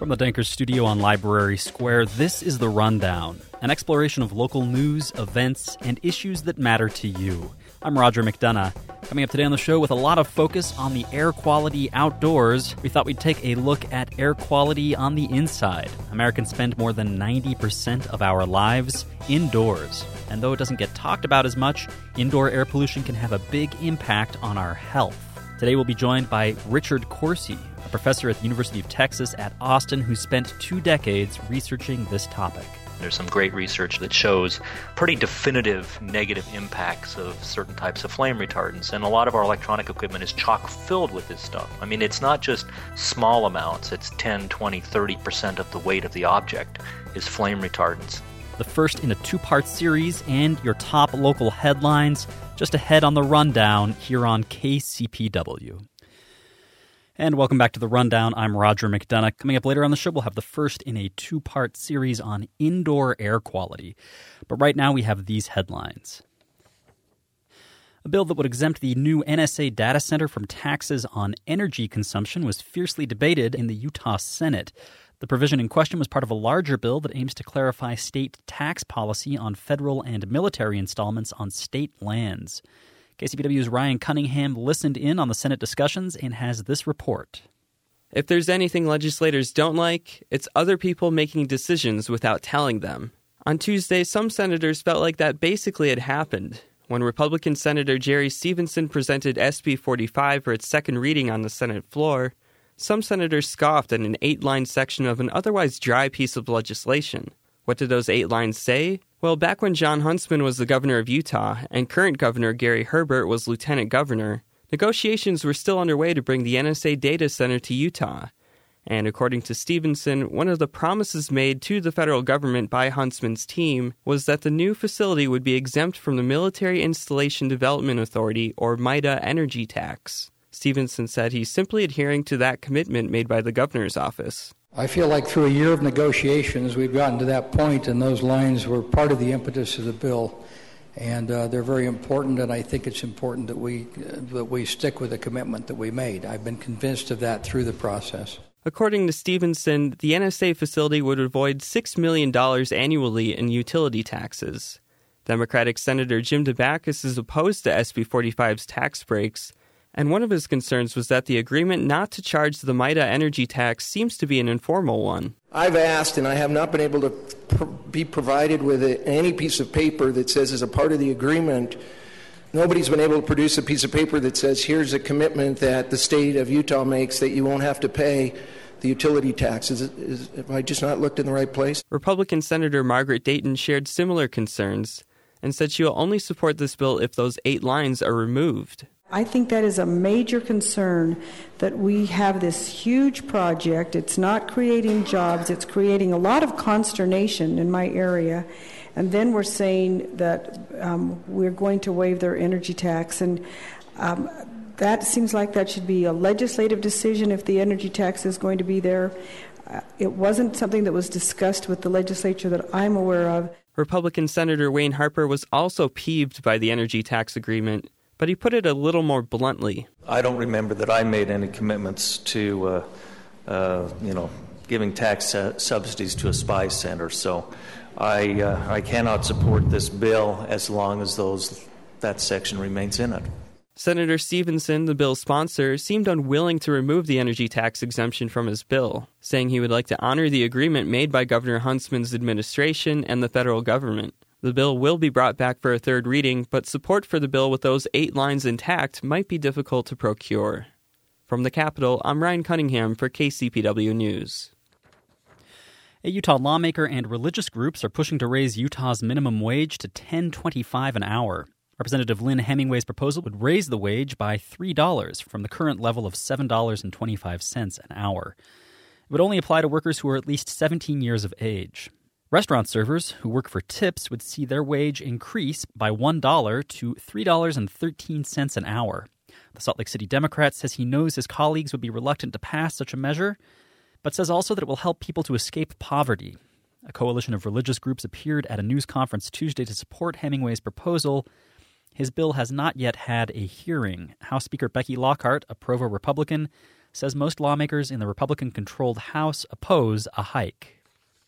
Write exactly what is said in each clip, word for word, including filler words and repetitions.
From the Dankers studio on Library Square, this is The Rundown, an exploration of local news, events, and issues that matter to you. I'm Roger McDonough. Coming up today on the show with a lot of focus on the air quality outdoors, we thought we'd take a look at air quality on the inside. Americans spend more than ninety percent of our lives indoors. And though it doesn't get talked about as much, indoor air pollution can have a big impact on our health. Today we'll be joined by Richard Corsi, a professor at the University of Texas at Austin who spent two decades researching this topic. There's some great research that shows pretty definitive negative impacts of certain types of flame retardants, and a lot of our electronic equipment is chock filled with this stuff. I mean, it's not just small amounts, it's ten, twenty, thirty percent of the weight of the object is flame retardants. The first in a two-part series and your top local headlines just ahead on the Rundown here on K C P W. And welcome back to The Rundown. I'm Roger McDonough. Coming up later on the show, we'll have the first in a two-part series on indoor air quality. But right now we have these headlines. A bill that would exempt the new N S A data center from taxes on energy consumption was fiercely debated in the Utah Senate. The provision in question was part of a larger bill that aims to clarify state tax policy on federal and military installments on state lands. K C P W's Ryan Cunningham listened in on the Senate discussions and has this report. If there's anything legislators don't like, it's other people making decisions without telling them. On Tuesday, some senators felt like that basically had happened. When Republican Senator Jerry Stephenson presented S B forty-five for its second reading on the Senate floor, some senators scoffed at an eight-line section of an otherwise dry piece of legislation. What did those eight lines say? Well, back when Jon Huntsman was the governor of Utah and current governor Gary Herbert was lieutenant governor, negotiations were still underway to bring the N S A data center to Utah. And according to Stephenson, one of the promises made to the federal government by Huntsman's team was that the new facility would be exempt from the Military Installation Development Authority, or MIDA, energy tax. Stephenson said he's simply adhering to that commitment made by the governor's office. I feel like through a year of negotiations, we've gotten to that point, and those lines were part of the impetus of the bill. And uh, they're very important, and I think it's important that we uh, that we stick with the commitment that we made. I've been convinced of that through the process. According to Stephenson, the N S A facility would avoid six million dollars annually in utility taxes. Democratic Senator Jim Dabakis is opposed to S B forty-five's tax breaks, and one of his concerns was that the agreement not to charge the MIDA energy tax seems to be an informal one. I've asked, and I have not been able to pr- be provided with a, any piece of paper that says as a part of the agreement, nobody's been able to produce a piece of paper that says here's a commitment that the state of Utah makes that you won't have to pay the utility taxes. Is, is, have I just not looked in the right place? Republican Senator Margaret Dayton shared similar concerns and said she will only support this bill if those eight lines are removed. I think that is a major concern, that we have this huge project. It's not creating jobs. It's creating a lot of consternation in my area. And then we're saying that um, we're going to waive their energy tax. And um, that seems like that should be a legislative decision if the energy tax is going to be there. Uh, it wasn't something that was discussed with the legislature that I'm aware of. Republican Senator Wayne Harper was also peeved by the energy tax agreement, but he put it a little more bluntly. I don't remember that I made any commitments to, uh, uh, you know, giving tax uh, subsidies to a spy center. So I uh, I cannot support this bill as long as those that section remains in it. Senator Stephenson, the bill's sponsor, seemed unwilling to remove the energy tax exemption from his bill, saying he would like to honor the agreement made by Governor Huntsman's administration and the federal government. The bill will be brought back for a third reading, but support for the bill with those eight lines intact might be difficult to procure. From the Capitol, I'm Ryan Cunningham for K C P W News. A Utah lawmaker and religious groups are pushing to raise Utah's minimum wage to ten twenty-five an hour. Representative Lynn Hemingway's proposal would raise the wage by three dollars from the current level of seven dollars and twenty-five cents an hour. It would only apply to workers who are at least seventeen years of age. Restaurant servers who work for tips would see their wage increase by one dollar to three dollars and thirteen cents an hour. The Salt Lake City Democrat says he knows his colleagues would be reluctant to pass such a measure, but says also that it will help people to escape poverty. A coalition of religious groups appeared at a news conference Tuesday to support Hemingway's proposal. His bill has not yet had a hearing. House Speaker Becky Lockhart, a Provo Republican, says most lawmakers in the Republican-controlled House oppose a hike.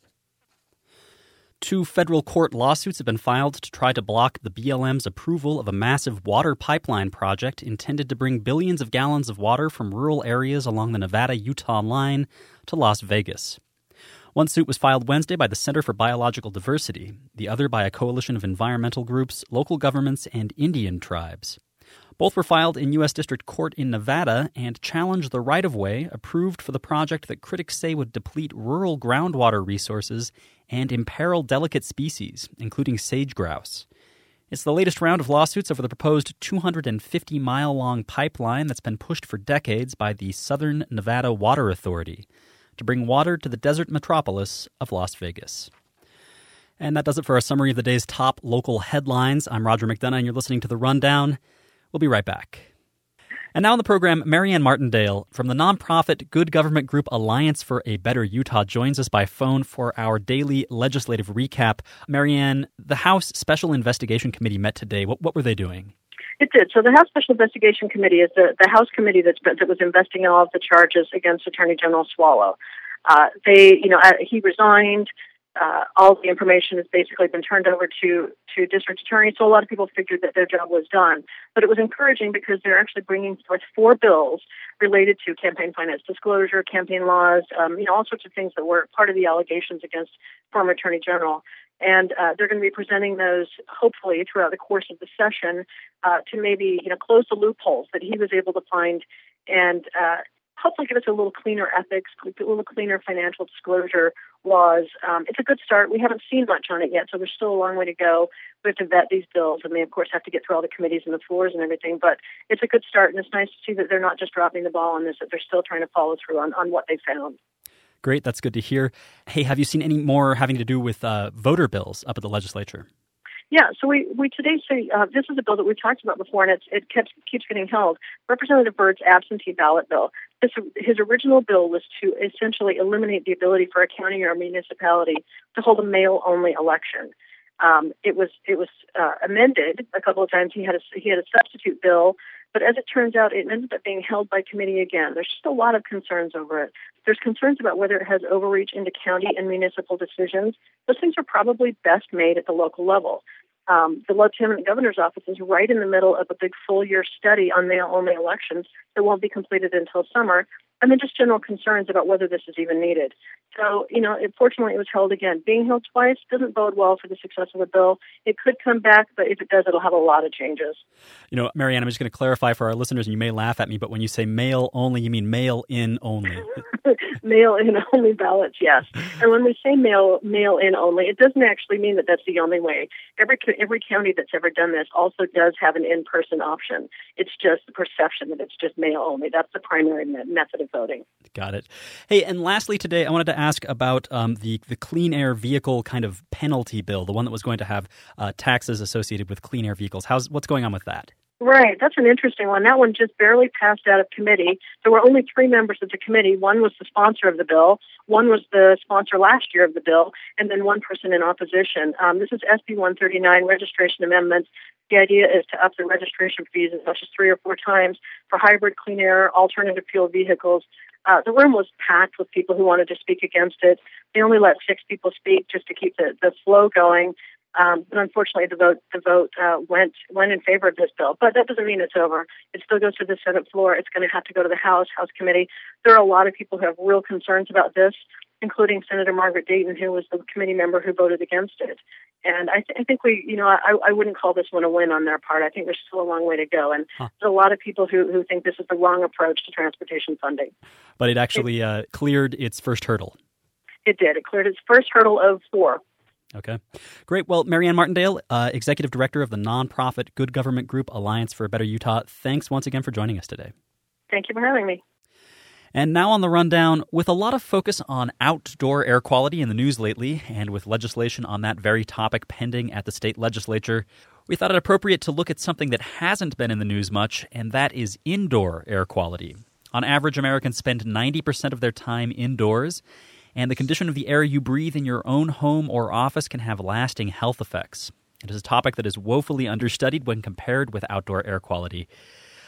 Two federal court lawsuits have been filed to try to block the B L M's approval of a massive water pipeline project intended to bring billions of gallons of water from rural areas along the Nevada-Utah line to Las Vegas. One suit was filed Wednesday by the Center for Biological Diversity, the other by a coalition of environmental groups, local governments, and Indian tribes. Both were filed in U S District Court in Nevada and challenge the right-of-way approved for the project that critics say would deplete rural groundwater resources and imperil delicate species, including sage grouse. It's the latest round of lawsuits over the proposed two hundred fifty mile long pipeline that's been pushed for decades by the Southern Nevada Water Authority to bring water to the desert metropolis of Las Vegas. And that does it for our summary of the day's top local headlines. I'm Roger McDonough, and you're listening to The Rundown. We'll be right back. And now on the program, Marianne Martindale from the nonprofit Good Government Group Alliance for a Better Utah joins us by phone for our daily legislative recap. Marianne, the House Special Investigation Committee met today. What, what were they doing? It did. So the House Special Investigation Committee is the, the House committee that's, that was investigating all of the charges against Attorney General Swallow. Uh, they, you know, uh, he resigned. Uh, all the information has basically been turned over to, to district attorneys, so a lot of people figured that their job was done. But it was encouraging because they're actually bringing forth four bills related to campaign finance disclosure, campaign laws, um, you know, all sorts of things that were part of the allegations against former Attorney General. And uh, they're going to be presenting those, hopefully, throughout the course of the session uh, to maybe, you know, close the loopholes that he was able to find and uh, hopefully give us a little cleaner ethics, a little cleaner financial disclosure laws. Um, it's a good start. We haven't seen much on it yet, so there's still a long way to go. We have to vet these bills, and they, of course, have to get through all the committees and the floors and everything. But it's a good start, and it's nice to see that they're not just dropping the ball on this, that they're still trying to follow through on, on what they found. Great. That's good to hear. Hey, have you seen any more having to do with uh, voter bills up at the legislature? Yeah, so we, we today say uh, this is a bill that we've talked about before, and it's, it keeps, keeps getting held. Representative Byrd's absentee ballot bill. This, his original bill was to essentially eliminate the ability for a county or a municipality to hold a mail-only election. Um, it was it was uh, amended a couple of times. He had a he had a substitute bill, but as it turns out, it ended up being held by committee again. There's just a lot of concerns over it. There's concerns about whether it has overreach into county and municipal decisions. Those things are probably best made at the local level. Um, the Lieutenant Governor's office is right in the middle of a big full-year study on mail-only elections that won't be completed until summer, and then just general concerns about whether this is even needed. So, you know, it, fortunately, it was held again. Being held twice doesn't bode well for the success of the bill. It could come back, but if it does, it'll have a lot of changes. You know, Marianne, I'm just going to clarify for our listeners, and you may laugh at me, but when you say mail only, you mean mail-in only. Mail-in only ballots, yes. And when we say mail mail-in only, it doesn't actually mean that that's the only way. Every every county that's ever done this also does have an in-person option. It's just the perception that it's just mail only. That's the primary me- method of voting. Got it. Hey, and lastly today, I wanted to ask about um, the, the clean air vehicle kind of penalty bill, the one that was going to have uh, taxes associated with clean air vehicles. How's what's going on with that? Right, that's an interesting one. That one just barely passed out of committee. There were only three members of the committee. One was the sponsor of the bill, one was the sponsor last year of the bill, and then one person in opposition. Um, this is S B one thirty-nine, registration amendments. The idea is to up the registration fees as much as three or four times for hybrid clean air, alternative fuel vehicles. Uh, the room was packed with people who wanted to speak against it. They only let six people speak just to keep the, the flow going. Um, but unfortunately, the vote the vote uh, went went in favor of this bill. But that doesn't mean it's over. It still goes to the Senate floor. It's going to have to go to the House House committee. There are a lot of people who have real concerns about this, including Senator Margaret Dayton, who was the committee member who voted against it. And I, th- I think we, you know, I, I wouldn't call this one a win on their part. I think there's still a long way to go. And huh. there's a lot of people who, who think this is the wrong approach to transportation funding. But it actually it, uh, cleared its first hurdle. It did. It cleared its first hurdle of four. Okay. Great. Well, Marianne Martindale, uh, Executive Director of the nonprofit Good Government Group Alliance for a Better Utah, thanks once again for joining us today. Thank you for having me. And now on the rundown, with a lot of focus on outdoor air quality in the news lately, and with legislation on that very topic pending at the state legislature, we thought it appropriate to look at something that hasn't been in the news much, and that is indoor air quality. On average, Americans spend ninety percent of their time indoors, and the condition of the air you breathe in your own home or office can have lasting health effects. It is a topic that is woefully understudied when compared with outdoor air quality.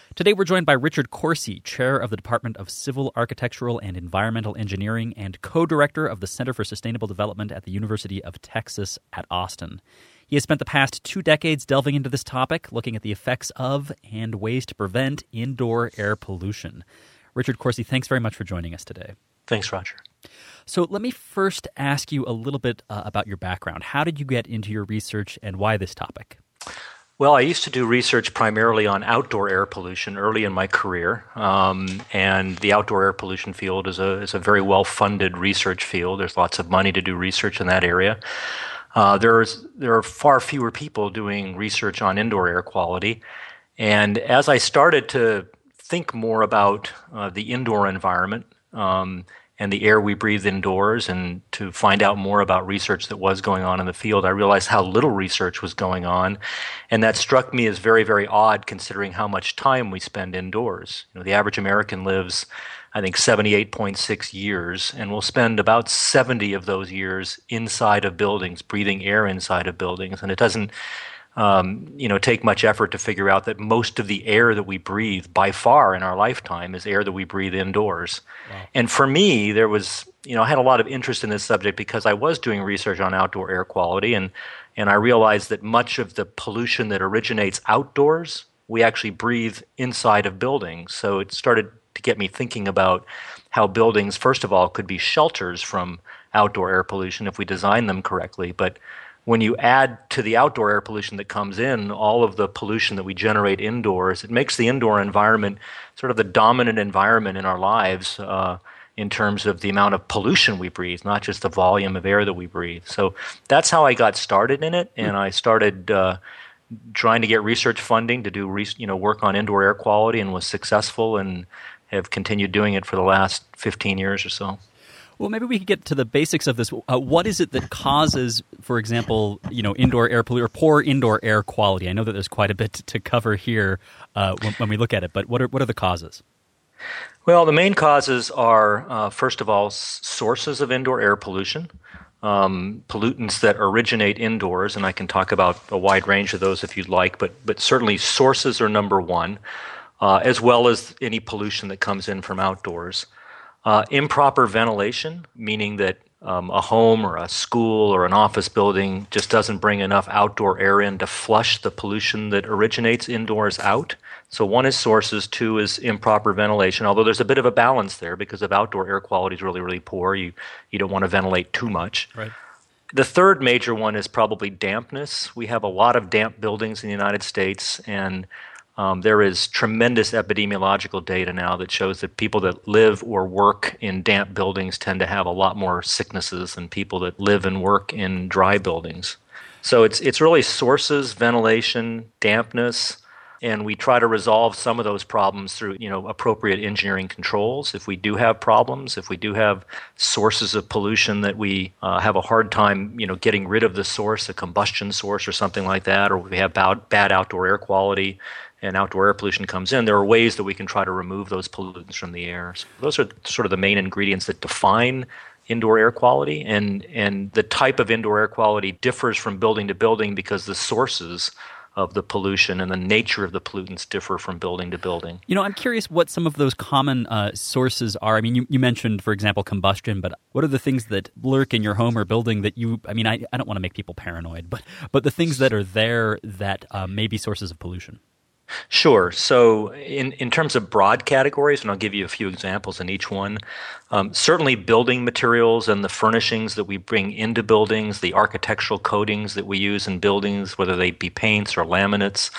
Today we're joined by Richard Corsi, Chair of the Department of Civil, Architectural, and Environmental Engineering and co-director of the Center for Sustainable Development at the University of Texas at Austin. He has spent the past two decades delving into this topic, looking at the effects of and ways to prevent indoor air pollution. Richard Corsi, thanks very much for joining us today. Thanks, Roger. So let me first ask you a little bit uh, about your background. How did you get into your research and why this topic? Well, I used to do research primarily on outdoor air pollution early in my career, um, and the outdoor air pollution field is a is a very well-funded research field. There's lots of money to do research in that area. Uh, there's there are far fewer people doing research on indoor air quality, and as I started to think more about uh, the indoor environment um, and the air we breathe indoors, and to find out more about research that was going on in the field, I realized how little research was going on, and that struck me as very, very odd considering how much time we spend indoors. You know, the average American lives, I think, seventy-eight point six years, and we'll spend about seventy of those years inside of buildings, breathing air inside of buildings, and it doesn't Um, you know, take much effort to figure out that most of the air that we breathe by far in our lifetime is air that we breathe indoors. Wow. And for me, there was, you know, I had a lot of interest in this subject because I was doing research on outdoor air quality, and, and I realized that much of the pollution that originates outdoors, we actually breathe inside of buildings. So it started to get me thinking about how buildings, first of all, could be shelters from outdoor air pollution if we design them correctly, but when you add to the outdoor air pollution that comes in all of the pollution that we generate indoors, it makes the indoor environment sort of the dominant environment in our lives uh, in terms of the amount of pollution we breathe, not just the volume of air that we breathe. So that's how I got started in it, and I started uh, trying to get research funding to do re- you know work on indoor air quality, and was successful, and have continued doing it for the last fifteen years or so. Well, maybe we could get to the basics of this. Uh, what is it that causes, for example, you know, indoor air pollution or poor indoor air quality? I know that there's quite a bit to cover here uh, when, when we look at it, but what are what are the causes? Well, the main causes are, uh, first of all, s- sources of indoor air pollution, um, pollutants that originate indoors, and I can talk about a wide range of those if you'd like, but but certainly sources are number one, uh, as well as any pollution that comes in from outdoors. Uh, improper ventilation, meaning that um, a home or a school or an office building just doesn't bring enough outdoor air in to flush the pollution that originates indoors out. So one is sources, two is improper ventilation, although there's a bit of a balance there because if outdoor air quality is really, really poor, you, you don't want to ventilate too much. Right. The third major one is probably dampness. We have a lot of damp buildings in the United States, and Um, there is tremendous epidemiological data now that shows that people that live or work in damp buildings tend to have a lot more sicknesses than people that live and work in dry buildings. So it's it's really sources, ventilation, dampness, and we try to resolve some of those problems through, you know, appropriate engineering controls. If we do have problems, if we do have sources of pollution that we uh, have a hard time, you know, getting rid of the source, a combustion source or something like that, or we have bad, bad outdoor air quality, and outdoor air pollution comes in, there are ways that we can try to remove those pollutants from the air. So those are sort of the main ingredients that define indoor air quality, and, and the type of indoor air quality differs from building to building because the sources of the pollution and the nature of the pollutants differ from building to building. You know, I'm curious what some of those common uh, sources are. I mean, you, you mentioned, for example, combustion, but what are the things that lurk in your home or building that you, I mean, I, I don't want to make people paranoid, but, but the things that are there that uh, may be sources of pollution? Sure. So in, in terms of broad categories, and I'll give you a few examples in each one, um, certainly building materials and the furnishings that we bring into buildings, the architectural coatings that we use in buildings, whether they be paints or laminates,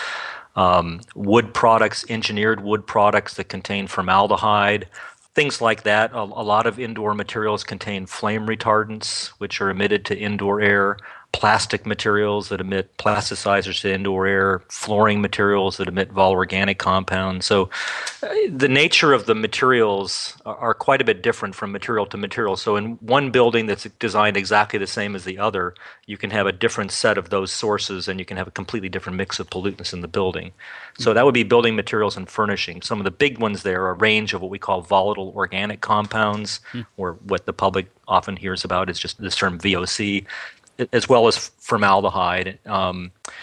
um, wood products, engineered wood products that contain formaldehyde, things like that. A, a lot of indoor materials contain flame retardants, which are emitted to indoor air. Plastic materials that emit plasticizers to indoor air, flooring materials that emit volatile organic compounds. So uh, the nature of the materials are, are quite a bit different from material to material. So in one building that's designed exactly the same as the other, you can have a different set of those sources, and you can have a completely different mix of pollutants in the building. So that would be building materials and furnishing. Some of the big ones there are a range of what we call volatile organic compounds, mm. or what the public often hears about is just this term V O C, as well as formaldehyde. Um,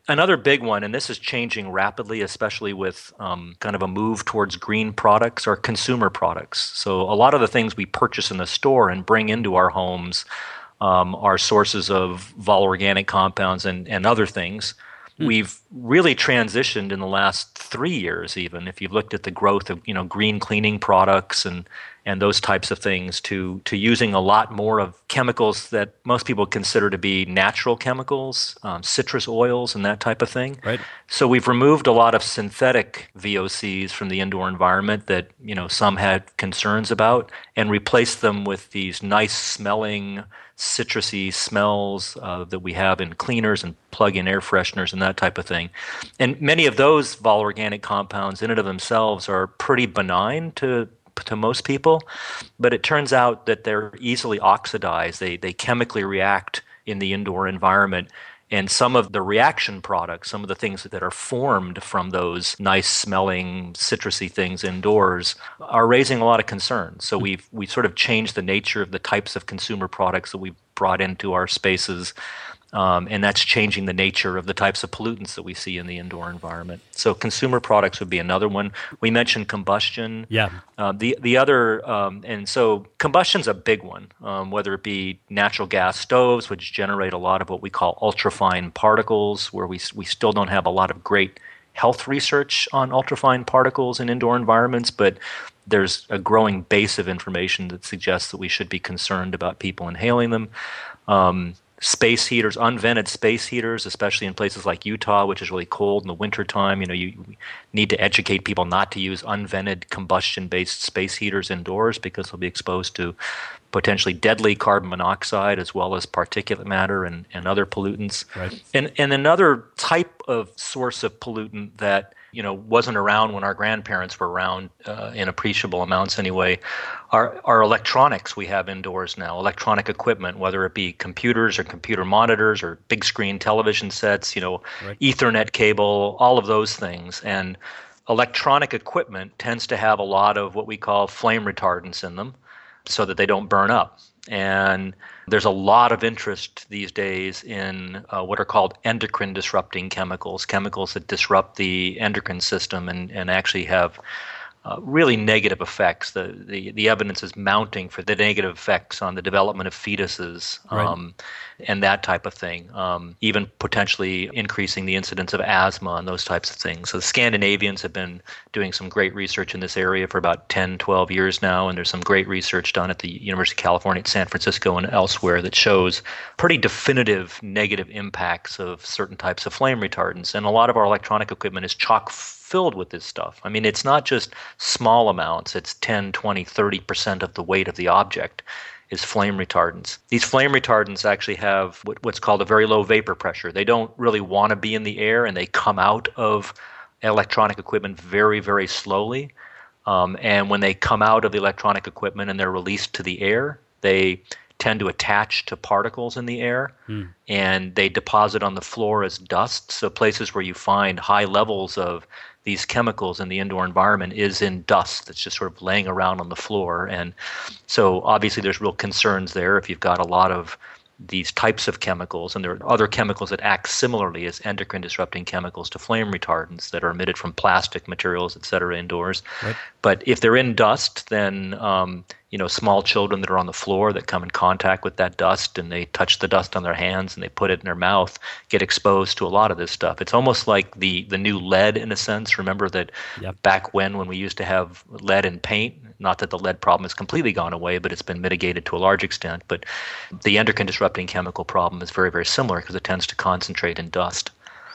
Another big one, and this is changing rapidly, especially with um, kind of a move towards green products or consumer products. So a lot of the things we purchase in the store and bring into our homes um, are sources of volatile organic compounds and, and other things. Mm. We've really transitioned in the last three years even, if you've looked at the growth of you know green cleaning products and and those types of things, to to using a lot more of chemicals that most people consider to be natural chemicals, um, citrus oils and that type of thing. Right. So we've removed a lot of synthetic V O Cs from the indoor environment that you know some had concerns about, and replaced them with these nice smelling, citrusy smells uh, that we have in cleaners and plug-in air fresheners and that type of thing. And many of those volatile organic compounds in and of themselves are pretty benign to to most people, but it turns out that they're easily oxidized. They they chemically react in the indoor environment, and some of the reaction products, some of the things that are formed from those nice smelling citrusy things indoors, are raising a lot of concern. So we've we sort of changed the nature of the types of consumer products that we've brought into our spaces. Um, and that's changing the nature of the types of pollutants that we see in the indoor environment. So consumer products would be another one. We mentioned combustion. Yeah. Uh, the the other, um, and so combustion's a big one, um, whether it be natural gas stoves, which generate a lot of what we call ultrafine particles, where we we still don't have a lot of great health research on ultrafine particles in indoor environments, but there's a growing base of information that suggests that we should be concerned about people inhaling them. Um, Space heaters, unvented space heaters, especially in places like Utah, which is really cold in the wintertime. You know, you need to educate people not to use unvented combustion-based space heaters indoors because they'll be exposed to potentially deadly carbon monoxide as well as particulate matter and, and other pollutants. Right. And and another type of source of pollutant that you know wasn't around when our grandparents were around uh, in appreciable amounts anyway are, are electronics we have indoors now, electronic equipment, whether it be computers or computer monitors or big screen television sets, you know, right. Ethernet cable, all of those things. And electronic equipment tends to have a lot of what we call flame retardants in them so that they don't burn up. And there's a lot of interest these days in uh, what are called endocrine disrupting chemicals, chemicals that disrupt the endocrine system and, and actually have uh, really negative effects. The, the the evidence is mounting for the negative effects on the development of fetuses um, right. and that type of thing, um, even potentially increasing the incidence of asthma and those types of things. So the Scandinavians have been doing some great research in this area for about ten, twelve years now, and there's some great research done at the University of California at San Francisco and elsewhere that shows pretty definitive negative impacts of certain types of flame retardants. And a lot of our electronic equipment is chock filled with this stuff. I mean, it's not just small amounts, it's ten, twenty, thirty percent of the weight of the object is flame retardants. These flame retardants actually have what, what's called a very low vapor pressure. They don't really want to be in the air, and they come out of electronic equipment very, very slowly. Um, and when they come out of the electronic equipment and they're released to the air, they tend to attach to particles in the air, mm. and they deposit on the floor as dust. So places where you find high levels of these chemicals in the indoor environment is in dust that's just sort of laying around on the floor. And so obviously there's real concerns there if you've got a lot of these types of chemicals, and there are other chemicals that act similarly as endocrine disrupting chemicals to flame retardants that are emitted from plastic materials, et cetera, indoors. Right. But if they're in dust, then um, you know, small children that are on the floor that come in contact with that dust and they touch the dust on their hands and they put it in their mouth get exposed to a lot of this stuff. It's almost like the, the new lead in a sense. Remember that yep. back when when we used to have lead in paint, not that the lead problem has completely gone away, but it's been mitigated to a large extent. But the endocrine disrupting chemical problem is very, very similar because it tends to concentrate in dust.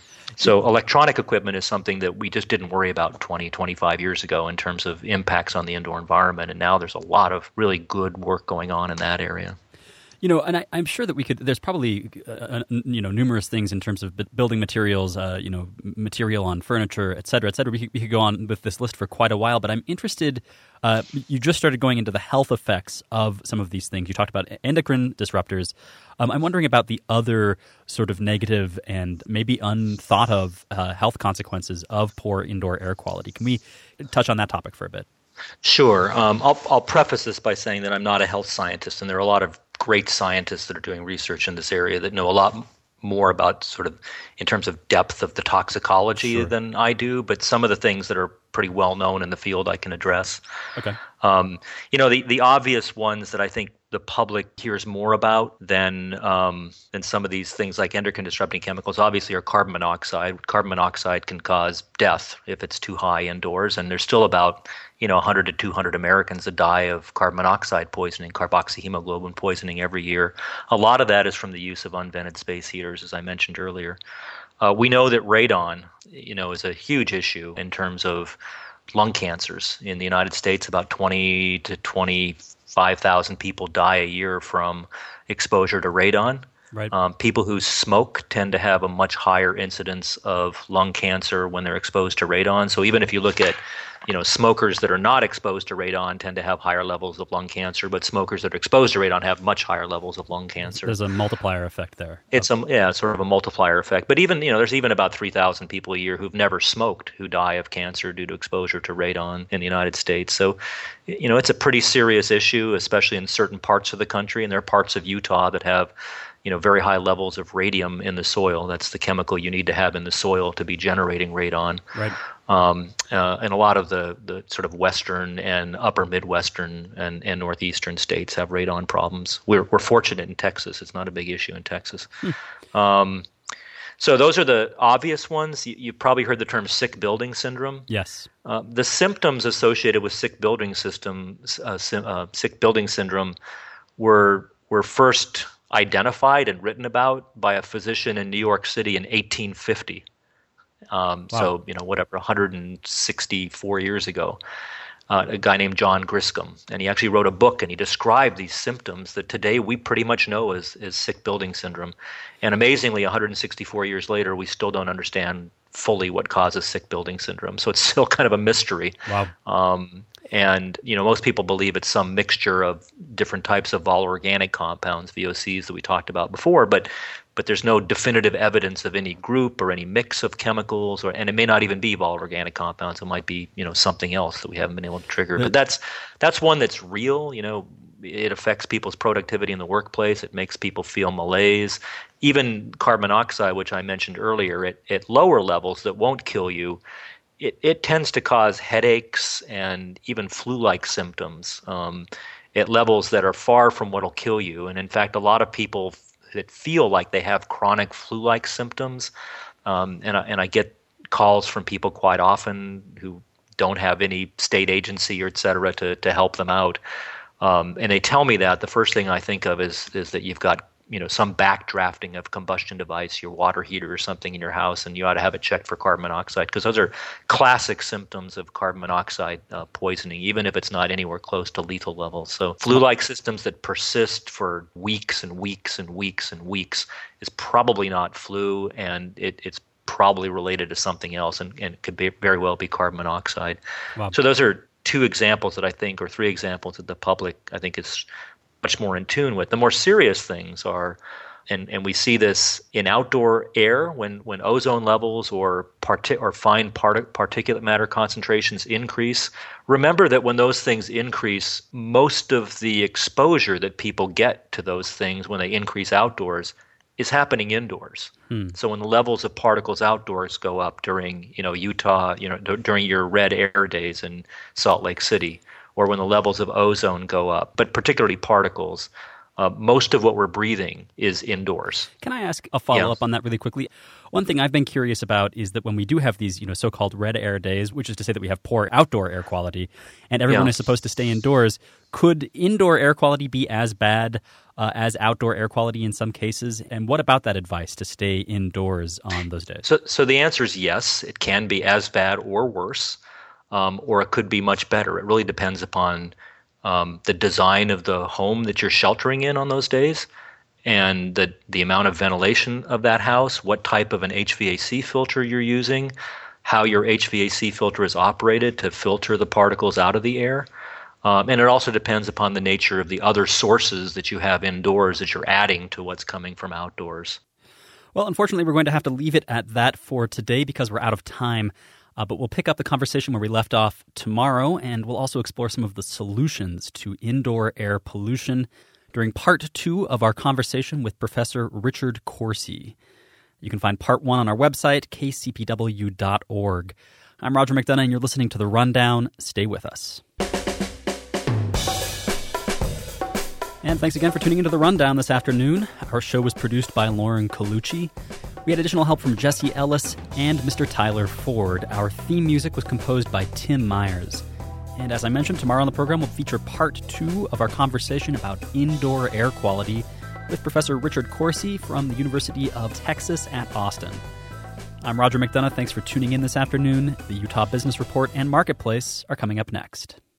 So electronic equipment is something that we just didn't worry about twenty, twenty-five years ago in terms of impacts on the indoor environment. And now there's a lot of really good work going on in that area. You know, and I, I'm sure that we could, there's probably, uh, you know, numerous things in terms of building materials, uh, you know, material on furniture, et cetera, et cetera. We could, we could go on with this list for quite a while, but I'm interested, uh, you just started going into the health effects of some of these things. You talked about endocrine disruptors. Um, I'm wondering about the other sort of negative and maybe unthought of uh, health consequences of poor indoor air quality. Can we touch on that topic for a bit? Sure. Um, I'll, I'll preface this by saying that I'm not a health scientist, and there are a lot of great scientists that are doing research in this area that know a lot more about sort of in terms of depth of the toxicology Sure. than I do, but some of the things that are pretty well known in the field I can address. Okay. Um, you know, the, the obvious ones that I think the public hears more about than um, than some of these things like endocrine disrupting chemicals obviously are carbon monoxide. Carbon monoxide can cause death if it's too high indoors, and there's still about you know one hundred to two hundred Americans that die of carbon monoxide poisoning, carboxyhemoglobin poisoning every year. A lot of that is from the use of unvented space heaters, as I mentioned earlier. Uh, we know that radon, you know, is a huge issue in terms of lung cancers in the United States. About twenty to twenty-five thousand people die a year from exposure to radon. Right. Um, people who smoke tend to have a much higher incidence of lung cancer when they're exposed to radon. So even if you look at, you know, smokers that are not exposed to radon tend to have higher levels of lung cancer, but smokers that are exposed to radon have much higher levels of lung cancer. There's a multiplier effect there. It's a yeah, sort of a multiplier effect. But even you know, there's even about three thousand people a year who've never smoked who die of cancer due to exposure to radon in the United States. So, you know, it's a pretty serious issue, especially in certain parts of the country. And there are parts of Utah that have, you know, very high levels of radium in the soil. That's the chemical you need to have in the soil to be generating radon. Right. Um, uh, and a lot of the, the sort of western and upper Midwestern and, and northeastern states have radon problems. We're we're fortunate in Texas; it's not a big issue in Texas. Hmm. Um, so those are the obvious ones. You, you've probably heard the term sick building syndrome. Yes. Uh, the symptoms associated with sick building systems, uh, sim, uh, sick building syndrome, were were first identified and written about by a physician in New York City in eighteen fifty. Um, Wow. So, you know, whatever, one hundred sixty-four years ago, uh, a guy named John Griscom. And he actually wrote a book and he described these symptoms that today we pretty much know as, as sick building syndrome. And amazingly, one hundred sixty-four years later, we still don't understand fully what causes sick building syndrome. So it's still kind of a mystery. Wow. Um, and, you know, most people believe it's some mixture of different types of volatile organic compounds, V O Cs, that we talked about before, but but there's no definitive evidence of any group or any mix of chemicals, or and it may not even be volatile organic compounds. It might be, you know, something else that we haven't been able to trigger. But that's that's one that's real. You know, it affects people's productivity in the workplace. It makes people feel malaise. Even carbon monoxide, which I mentioned earlier, at, at lower levels that won't kill you, It, it tends to cause headaches and even flu-like symptoms um, at levels that are far from what will kill you. And in fact, a lot of people that feel like they have chronic flu-like symptoms, um, and, I, and I get calls from people quite often who don't have any state agency or et cetera to, to help them out. Um, and they tell me that the first thing I think of is is that you've got you know, some backdrafting of combustion device, your water heater or something in your house, and you ought to have it checked for carbon monoxide, because those are classic symptoms of carbon monoxide uh, poisoning, even if it's not anywhere close to lethal levels. So flu-like systems that persist for weeks and weeks and weeks and weeks is probably not flu, and it, it's probably related to something else, and, and it could be, very well be carbon monoxide. Wow. So those are two examples that I think, or three examples that the public, I think, is much more in tune with. The more serious things are, and, and we see this in outdoor air when, when ozone levels or parti- or fine partic- particulate matter concentrations increase. Remember that when those things increase, most of the exposure that people get to those things when they increase outdoors is happening indoors. Hmm. So when the levels of particles outdoors go up during, you know, Utah, you know, d- during your red air days in Salt Lake City, or when the levels of ozone go up, but particularly particles, uh, most of what we're breathing is indoors. Can I ask a follow-up yeah. on that really quickly? One thing I've been curious about is that when we do have these, you know, so-called red air days, which is to say that we have poor outdoor air quality, and everyone yeah. is supposed to stay indoors, could indoor air quality be as bad uh, as outdoor air quality in some cases? And what about that advice to stay indoors on those days? So, so the answer is yes. It can be as bad or worse. Um, or it could be much better. It really depends upon um, the design of the home that you're sheltering in on those days, and the the amount of ventilation of that house, what type of an H V A C filter you're using, how your H V A C filter is operated to filter the particles out of the air. Um, and it also depends upon the nature of the other sources that you have indoors that you're adding to what's coming from outdoors. Well, unfortunately, we're going to have to leave it at that for today because we're out of time. Uh, but we'll pick up the conversation where we left off tomorrow, and we'll also explore some of the solutions to indoor air pollution. during part two of our conversation with Professor Richard Corsi. You can find part one on our website, k c p w dot org. I'm Roger McDonough, and you're listening to The Rundown. Stay with us. And thanks again for tuning into The Rundown this afternoon. Our show was produced by Lauren Colucci. We had additional help from Jesse Ellis and Mister Tyler Ford. Our theme music was composed by Tim Myers. And as I mentioned, tomorrow on the program will feature part two of our conversation about indoor air quality with Professor Richard Corsi from the University of Texas at Austin. I'm Roger McDonough. Thanks for tuning in this afternoon. The Utah Business Report and Marketplace are coming up next.